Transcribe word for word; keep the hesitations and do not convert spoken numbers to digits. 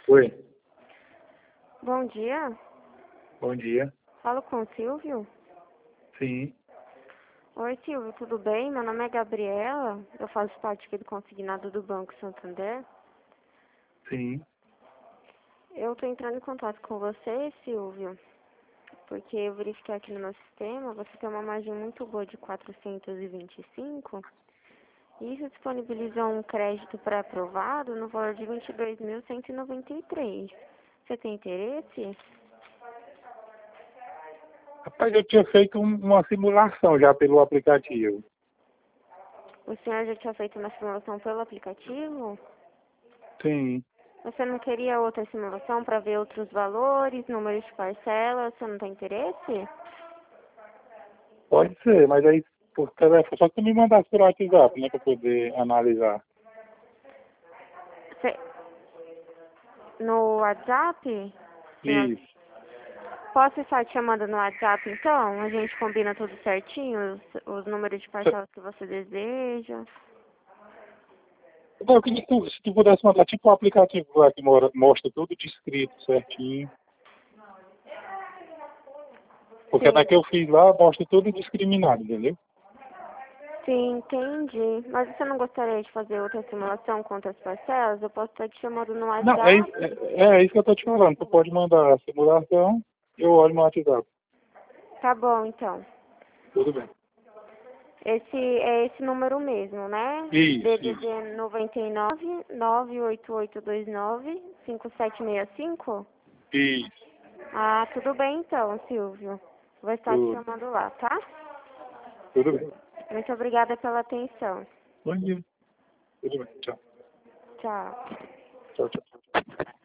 Oi, Bom dia, bom dia. falo com o Silvio. Sim, Oi, Silvio, tudo bem? Meu nome é Gabriela, eu faço parte aqui do consignado do Banco Santander. sim. Eu estou entrando em contato com você, Silvio, porque eu verifiquei aqui no meu sistema, você tem uma margem muito boa de quatrocentos e vinte e cinco, e isso disponibiliza um crédito pré-aprovado no valor de vinte e dois mil cento e noventa e três. Você tem interesse? Rapaz, eu tinha feito um- uma simulação já pelo aplicativo. O senhor já tinha feito uma simulação pelo aplicativo? Sim, Você não queria outra simulação para ver outros valores, números de parcela? Você não tem interesse? pode ser, mas aí por telefone, só que tu me mandasse por WhatsApp, né, pra poder analisar. Você- No WhatsApp? Senhor, Isso. posso estar te chamando no WhatsApp então? A gente combina tudo certinho, os, os números de Se- parcelas que você deseja. Não, eu queria que tu, se tu pudesse mandar tipo um aplicativo lá que mora- mostra tudo descrito certinho. Porque na Sim, que eu fiz lá, mostra tudo discriminado, entendeu? sim, entendi. Mas você não gostaria de fazer outra simulação com outras parcelas? Eu posso estar te chamando no Não, é, isso- WhatsApp? é, é isso que eu tô te falando. Tu pode mandar a simulação, eu olho no WhatsApp. Tá bom, então. Tudo bem. Esse é esse número mesmo, né? Isso, isso. D D D noventa e nove, nove oito oito dois nove, cinco sete seis cinco? Isso. Ah, tudo bem então, Silvio. Vou estar te Tudo. chamando lá, tá? Tudo bem. Muito obrigada pela atenção. Bom dia. Tudo bem. Tchau. Tchau. Tchau, tchau.